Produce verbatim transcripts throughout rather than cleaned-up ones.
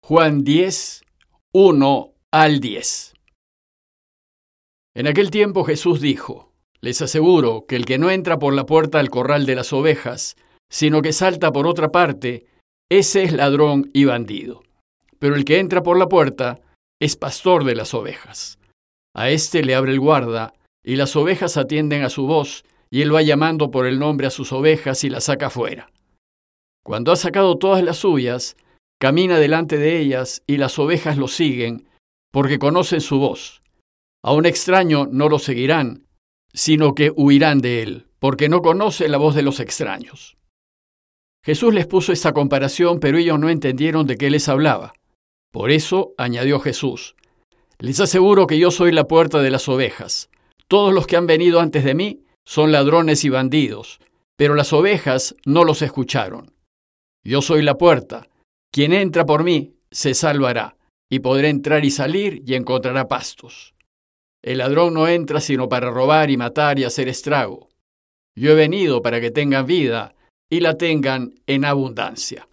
Juan diez, uno al diez. En aquel tiempo Jesús dijo: Les aseguro que el que no entra por la puerta al corral de las ovejas, sino que salta por otra parte, ese es ladrón y bandido. Pero el que entra por la puerta es pastor de las ovejas. A éste le abre el guarda, y las ovejas atienden a su voz, y él va llamando por el nombre a sus ovejas y las saca fuera. Cuando ha sacado todas las suyas, camina delante de ellas, y las ovejas lo siguen, porque conocen su voz. A un extraño no lo seguirán, sino que huirán de él, porque no conocen la voz de los extraños. Jesús les puso esta comparación, pero ellos no entendieron de qué les hablaba. Por eso añadió Jesús: Les aseguro que yo soy la puerta de las ovejas. Todos los que han venido antes de mí son ladrones y bandidos, pero las ovejas no los escucharon. Yo soy la puerta. Quien entra por mí se salvará, y podrá entrar y salir y encontrará pastos. El ladrón no entra sino para robar y matar y hacer estrago. Yo he venido para que tengan vida y la tengan en abundancia.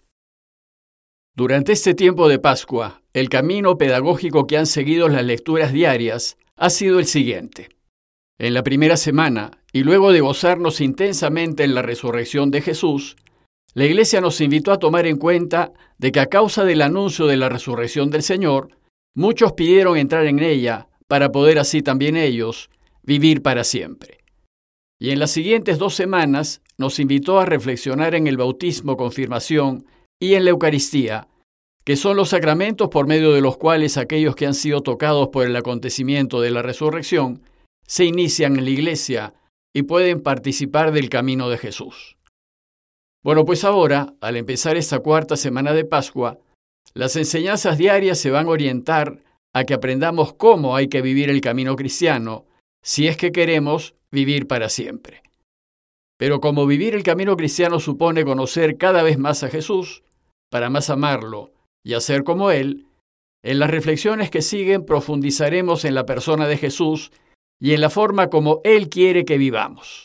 Durante este tiempo de Pascua, el camino pedagógico que han seguido las lecturas diarias ha sido el siguiente. En la primera semana, y luego de gozarnos intensamente en la resurrección de Jesús, la Iglesia nos invitó a tomar en cuenta de que a causa del anuncio de la resurrección del Señor, muchos pidieron entrar en ella para poder así también ellos vivir para siempre. Y en las siguientes dos semanas nos invitó a reflexionar en el bautismo, confirmación y en la Eucaristía, que son los sacramentos por medio de los cuales aquellos que han sido tocados por el acontecimiento de la resurrección se inician en la Iglesia y pueden participar del camino de Jesús. Bueno, pues ahora, al empezar esta cuarta semana de Pascua, las enseñanzas diarias se van a orientar a que aprendamos cómo hay que vivir el camino cristiano, si es que queremos vivir para siempre. Pero como vivir el camino cristiano supone conocer cada vez más a Jesús, para más amarlo y hacer como Él, en las reflexiones que siguen profundizaremos en la persona de Jesús y en la forma como Él quiere que vivamos.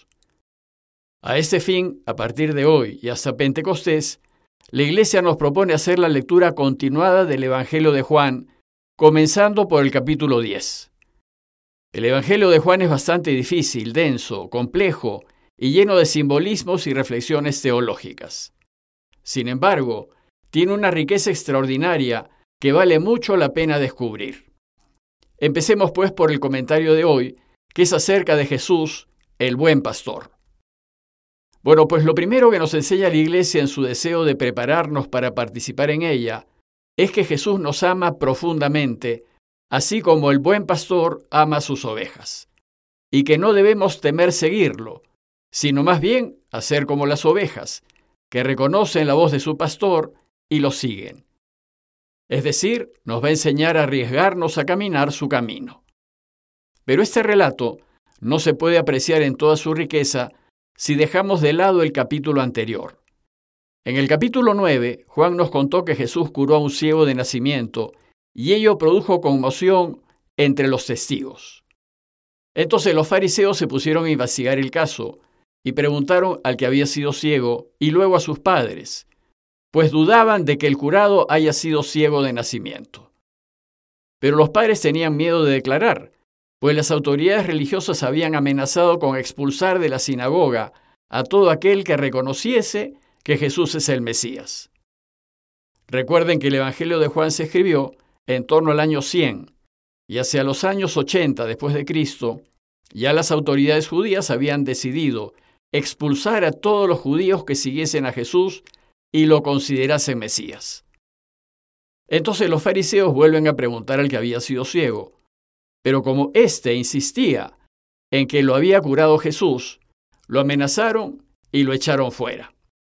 A este fin, a partir de hoy y hasta Pentecostés, la Iglesia nos propone hacer la lectura continuada del Evangelio de Juan, comenzando por el capítulo diez. El Evangelio de Juan es bastante difícil, denso, complejo y lleno de simbolismos y reflexiones teológicas. Sin embargo, tiene una riqueza extraordinaria que vale mucho la pena descubrir. Empecemos pues por el comentario de hoy, que es acerca de Jesús, el buen pastor. Bueno, pues lo primero que nos enseña la Iglesia en su deseo de prepararnos para participar en ella es que Jesús nos ama profundamente, así como el buen pastor ama a sus ovejas, y que no debemos temer seguirlo, sino más bien hacer como las ovejas, que reconocen la voz de su pastor y lo siguen. Es decir, nos va a enseñar a arriesgarnos a caminar su camino. Pero este relato no se puede apreciar en toda su riqueza si dejamos de lado el capítulo anterior. En el capítulo nueve, Juan nos contó que Jesús curó a un ciego de nacimiento y ello produjo conmoción entre los testigos. Entonces los fariseos se pusieron a investigar el caso y preguntaron al que había sido ciego y luego a sus padres, pues dudaban de que el curado haya sido ciego de nacimiento. Pero los padres tenían miedo de declarar, pues las autoridades religiosas habían amenazado con expulsar de la sinagoga a todo aquel que reconociese que Jesús es el Mesías. Recuerden que el Evangelio de Juan se escribió en torno al año cien, y hacia los años ochenta después de Cristo, ya las autoridades judías habían decidido expulsar a todos los judíos que siguiesen a Jesús y lo considerasen Mesías. Entonces los fariseos vuelven a preguntar al que había sido ciego, pero como éste insistía en que lo había curado Jesús, lo amenazaron y lo echaron fuera.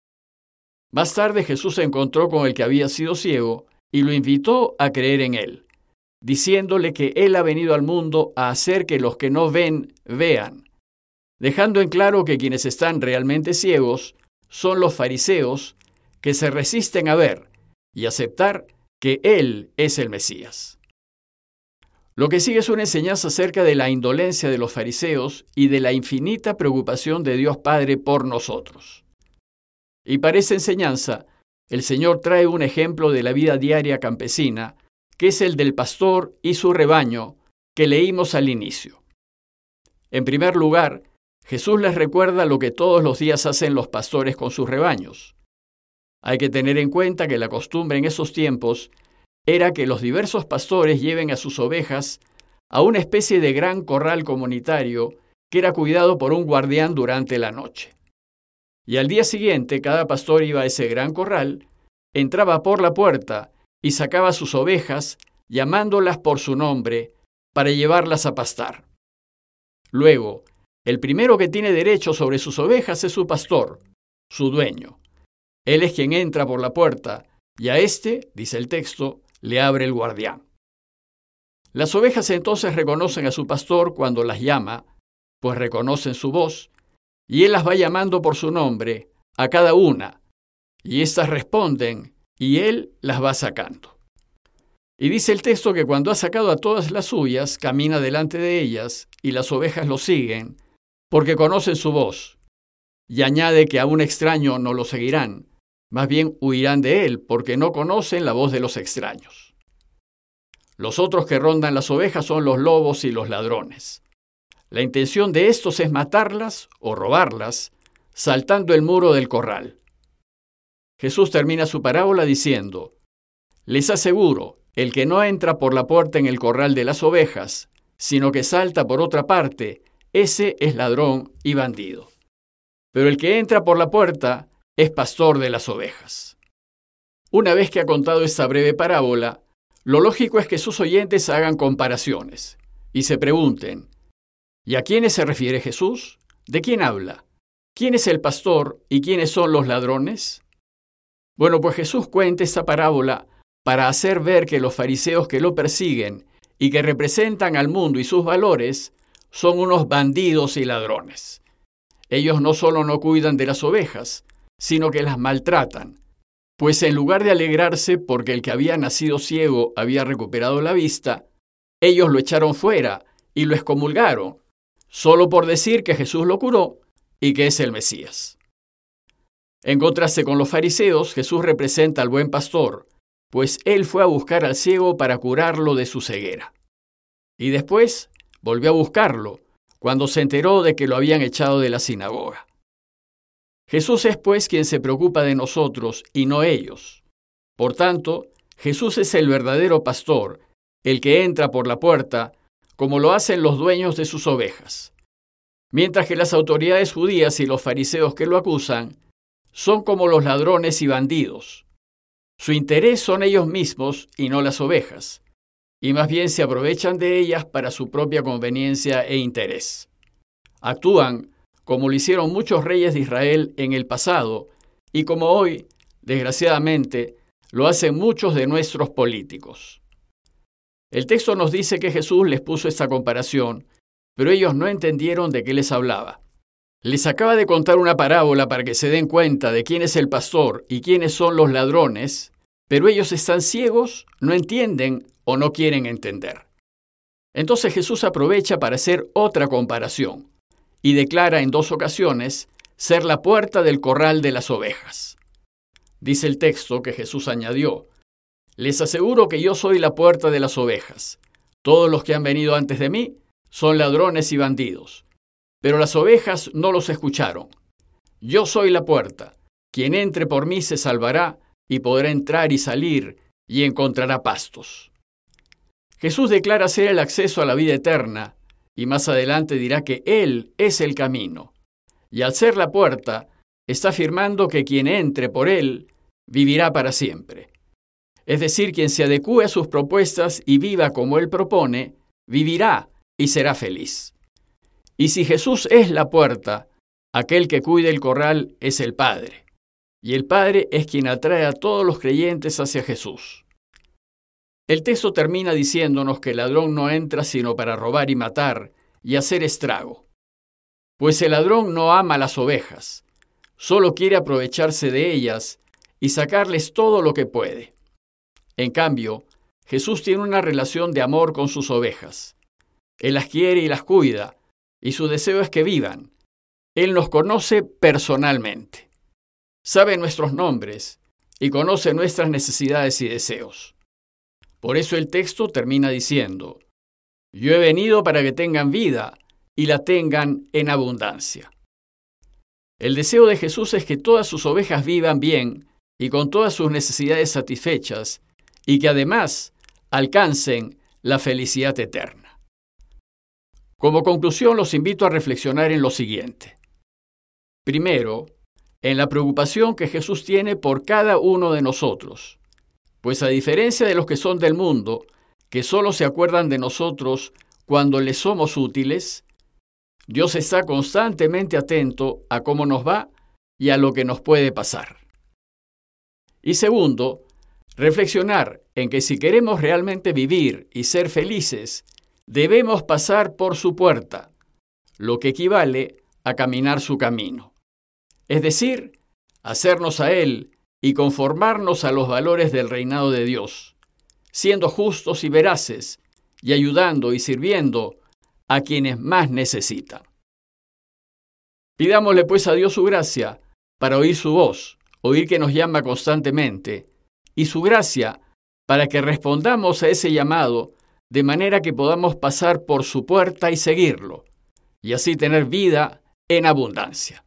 Más tarde Jesús se encontró con el que había sido ciego y lo invitó a creer en él, diciéndole que él ha venido al mundo a hacer que los que no ven, vean, dejando en claro que quienes están realmente ciegos son los fariseos que se resisten a ver y aceptar que él es el Mesías. Lo que sigue es una enseñanza acerca de la indolencia de los fariseos y de la infinita preocupación de Dios Padre por nosotros. Y para esta enseñanza el Señor trae un ejemplo de la vida diaria campesina, que es el del pastor y su rebaño, que leímos al inicio. En primer lugar, Jesús les recuerda lo que todos los días hacen los pastores con sus rebaños. Hay que tener en cuenta que la costumbre en esos tiempos era que los diversos pastores lleven a sus ovejas a una especie de gran corral comunitario que era cuidado por un guardián durante la noche. Y al día siguiente, cada pastor iba a ese gran corral, entraba por la puerta y sacaba sus ovejas, llamándolas por su nombre, para llevarlas a pastar. Luego, el primero que tiene derecho sobre sus ovejas es su pastor, su dueño. Él es quien entra por la puerta, y a éste, dice el texto, le abre el guardián. Las ovejas entonces reconocen a su pastor cuando las llama, pues reconocen su voz, y él las va llamando por su nombre a cada una, y éstas responden, y él las va sacando. Y dice el texto que cuando ha sacado a todas las suyas, camina delante de ellas, y las ovejas lo siguen, porque conocen su voz. Y añade que a un extraño no lo seguirán, más bien huirán de él, porque no conocen la voz de los extraños. Los otros que rondan las ovejas son los lobos y los ladrones. La intención de estos es matarlas o robarlas, saltando el muro del corral. Jesús termina su parábola diciendo: les aseguro, el que no entra por la puerta en el corral de las ovejas, sino que salta por otra parte, ese es ladrón y bandido. Pero el que entra por la puerta es pastor de las ovejas. Una vez que ha contado esta breve parábola, lo lógico es que sus oyentes hagan comparaciones y se pregunten: ¿y a quiénes se refiere Jesús? ¿De quién habla? ¿Quién es el pastor y quiénes son los ladrones? Bueno, pues Jesús cuenta esta parábola para hacer ver que los fariseos que lo persiguen y que representan al mundo y sus valores son unos bandidos y ladrones. Ellos no solo no cuidan de las ovejas, sino que las maltratan, pues en lugar de alegrarse porque el que había nacido ciego había recuperado la vista, ellos lo echaron fuera y lo excomulgaron, solo por decir que Jesús lo curó y que es el Mesías. En contraste con los fariseos, Jesús representa al buen pastor, pues él fue a buscar al ciego para curarlo de su ceguera. Y después volvió a buscarlo, cuando se enteró de que lo habían echado de la sinagoga. Jesús es pues quien se preocupa de nosotros y no ellos. Por tanto, Jesús es el verdadero pastor, el que entra por la puerta, como lo hacen los dueños de sus ovejas. Mientras que las autoridades judías y los fariseos que lo acusan son como los ladrones y bandidos. Su interés son ellos mismos y no las ovejas, y más bien se aprovechan de ellas para su propia conveniencia e interés. Actúan como lo hicieron muchos reyes de Israel en el pasado, y como hoy, desgraciadamente, lo hacen muchos de nuestros políticos. El texto nos dice que Jesús les puso esta comparación, pero ellos no entendieron de qué les hablaba. Les acaba de contar una parábola para que se den cuenta de quién es el pastor y quiénes son los ladrones, pero ellos están ciegos, no entienden o no quieren entender. Entonces Jesús aprovecha para hacer otra comparación y declara en dos ocasiones ser la puerta del corral de las ovejas. Dice el texto que Jesús añadió: les aseguro que yo soy la puerta de las ovejas. Todos los que han venido antes de mí son ladrones y bandidos, pero las ovejas no los escucharon. Yo soy la puerta. Quien entre por mí se salvará y podrá entrar y salir y encontrará pastos. Jesús declara ser el acceso a la vida eterna y más adelante dirá que Él es el camino. Y al ser la puerta, está afirmando que quien entre por Él vivirá para siempre. Es decir, quien se adecúe a sus propuestas y viva como Él propone, vivirá y será feliz. Y si Jesús es la puerta, aquel que cuida el corral es el Padre. Y el Padre es quien atrae a todos los creyentes hacia Jesús. El texto termina diciéndonos que el ladrón no entra sino para robar y matar y hacer estrago. Pues el ladrón no ama las ovejas, solo quiere aprovecharse de ellas y sacarles todo lo que puede. En cambio, Jesús tiene una relación de amor con sus ovejas. Él las quiere y las cuida, y su deseo es que vivan. Él nos conoce personalmente. Sabe nuestros nombres y conoce nuestras necesidades y deseos. Por eso el texto termina diciendo: yo he venido para que tengan vida y la tengan en abundancia. El deseo de Jesús es que todas sus ovejas vivan bien y con todas sus necesidades satisfechas, y que además alcancen la felicidad eterna. Como conclusión, los invito a reflexionar en lo siguiente. Primero, en la preocupación que Jesús tiene por cada uno de nosotros, pues a diferencia de los que son del mundo, que solo se acuerdan de nosotros cuando les somos útiles, Dios está constantemente atento a cómo nos va y a lo que nos puede pasar. Y segundo, reflexionar en que si queremos realmente vivir y ser felices, debemos pasar por su puerta, lo que equivale a caminar su camino. Es decir, hacernos a Él y conformarnos a los valores del reinado de Dios, siendo justos y veraces, y ayudando y sirviendo a quienes más necesitan. Pidámosle pues a Dios su gracia para oír su voz, oír que nos llama constantemente, y su gracia para que respondamos a ese llamado de manera que podamos pasar por su puerta y seguirlo, y así tener vida en abundancia.